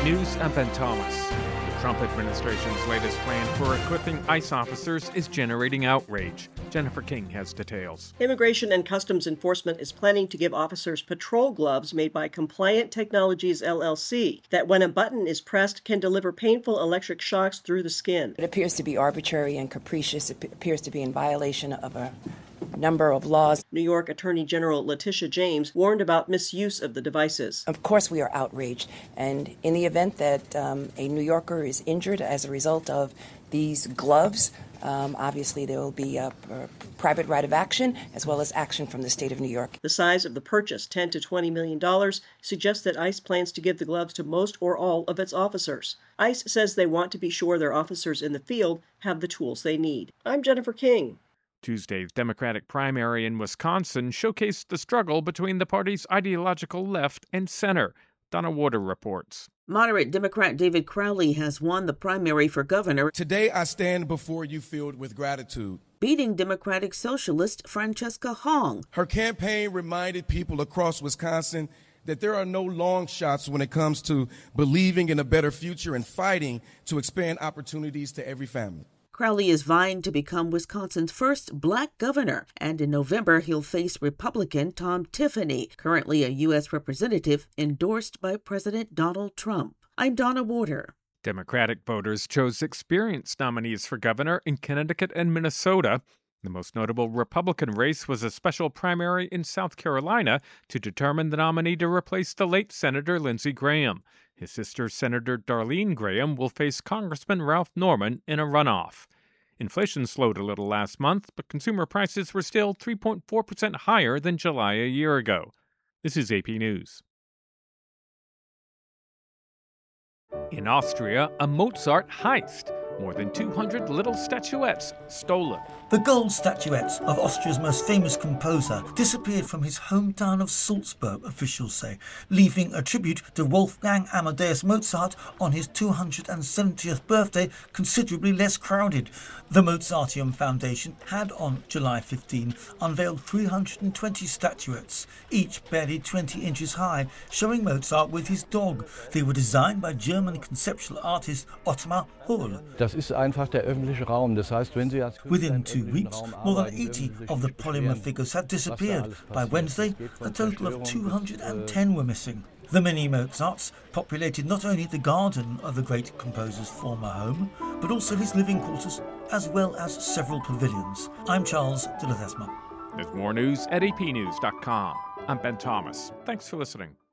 News, I'm Ben Thomas. The Trump administration's latest plan for equipping ICE officers is generating outrage. Jennifer King has details. Immigration and Customs Enforcement is planning to give officers patrol gloves made by Compliant Technologies LLC that, when a button is pressed, can deliver painful electric shocks through the skin. It appears to be arbitrary and capricious. It appears to be in violation of a number of laws. New York Attorney General Letitia James warned about misuse of the devices. Of course we are outraged, and in the event that a New Yorker is injured as a result of these gloves, obviously there will be a private right of action as well as action from the state of New York. The size of the purchase, $10 to $20 million, suggests that ICE plans to give the gloves to most or all of its officers. ICE says they want to be sure their officers in the field have the tools they need. I'm Jennifer King. Tuesday's Democratic primary in Wisconsin showcased the struggle between the party's ideological left and center. Donna Warder reports. Moderate Democrat David Crowley has won the primary for governor. Today I stand before you filled with gratitude. Beating Democratic Socialist Francesca Hong. Her campaign reminded people across Wisconsin that there are no long shots when it comes to believing in a better future and fighting to expand opportunities to every family. Crowley is vying to become Wisconsin's first black governor, and in November he'll face Republican Tom Tiffany, currently a U.S. representative endorsed by President Donald Trump. I'm Donna Warder. Democratic voters chose experienced nominees for governor in Connecticut and Minnesota. The most notable Republican race was a special primary in South Carolina to determine the nominee to replace the late Senator Lindsey Graham. His sister, Senator Darlene Graham, will face Congressman Ralph Norman in a runoff. Inflation slowed a little last month, but consumer prices were still 3.4% higher than July a year ago. This is AP News. In Austria, a Mozart heist. More than 200 little statuettes stolen. The gold statuettes of Austria's most famous composer disappeared from his hometown of Salzburg, officials say, leaving a tribute to Wolfgang Amadeus Mozart on his 270th birthday considerably less crowded. The Mozarteum Foundation had on July 15 unveiled 320 statuettes, each barely 20 inches high, showing Mozart with his dog. They were designed by German conceptual artist Ottmar Hohl. Within 2 weeks, more than 80 of the polymer figures had disappeared. By Wednesday, a total of 210 were missing. The mini Mozarts populated not only the garden of the great composer's former home, but also his living quarters, as well as several pavilions. I'm Charles de Ledesma. There's more news at apnews.com. I'm Ben Thomas. Thanks for listening.